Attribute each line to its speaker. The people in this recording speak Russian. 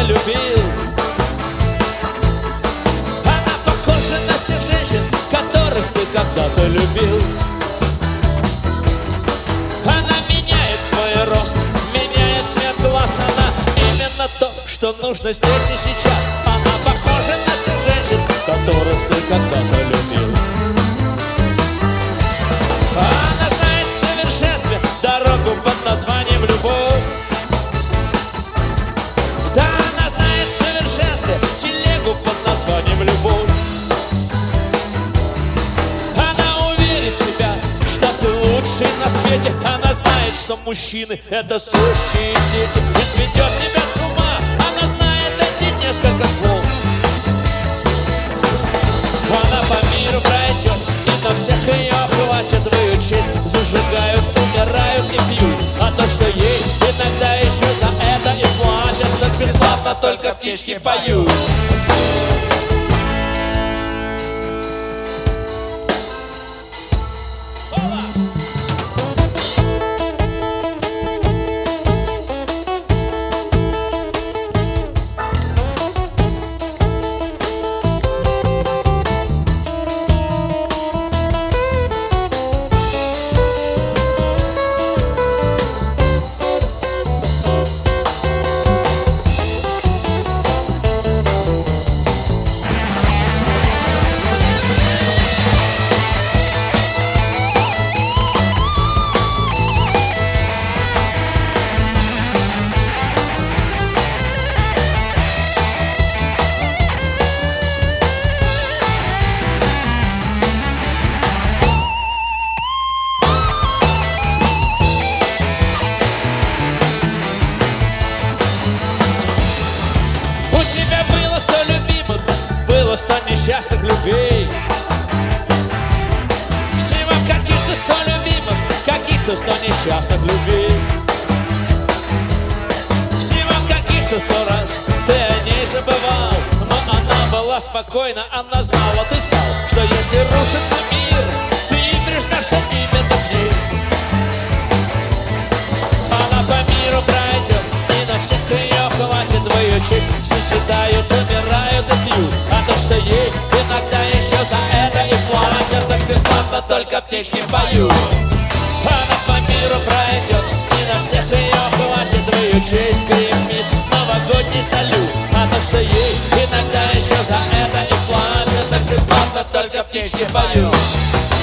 Speaker 1: любил. Она похожа на всех женщин, которых ты когда-то любил. Она меняет свой рост, меняет цвет глаз. Она именно то, что нужно здесь и сейчас. Она похожа на всех женщин, которых ты когда-то любил. Она знает в совершенстве дорогу под названием любовь. Да, она знает в совершенстве телегу под названием любовь. Она уверит тебя, что ты лучший на свете. Она знает, что мужчины — это сущие дети, и сведет тебя с ума. Она знает эти несколько слов. Она по миру пройдет, и на всех ее хватит. Твою честь зажигают, умирают и пьют. А то, что ей иногда еще за это и платят, так бесплатно только птички поют. Было 100 любимых, было 100 несчастных любвей. Всего каких-то 100 любимых, каких-то 100 несчастных любвей. Всего каких-то 100 раз ты о ней забывал. Но она была спокойна, она знала, ты знал, что если рушится мир, ты прижмешься именно к ней. Она по миру пройдет, и на всех ее хватит. Твою честь созидают, умирают и пьют. А то, что ей иногда еще за это и платят, так бесплатно только птички поют. Она по миру пройдет, и на всех ее хватит. Твою честь гремит новогодний салют. А то, что ей иногда еще за это и платят, так бесплатно только птички поют.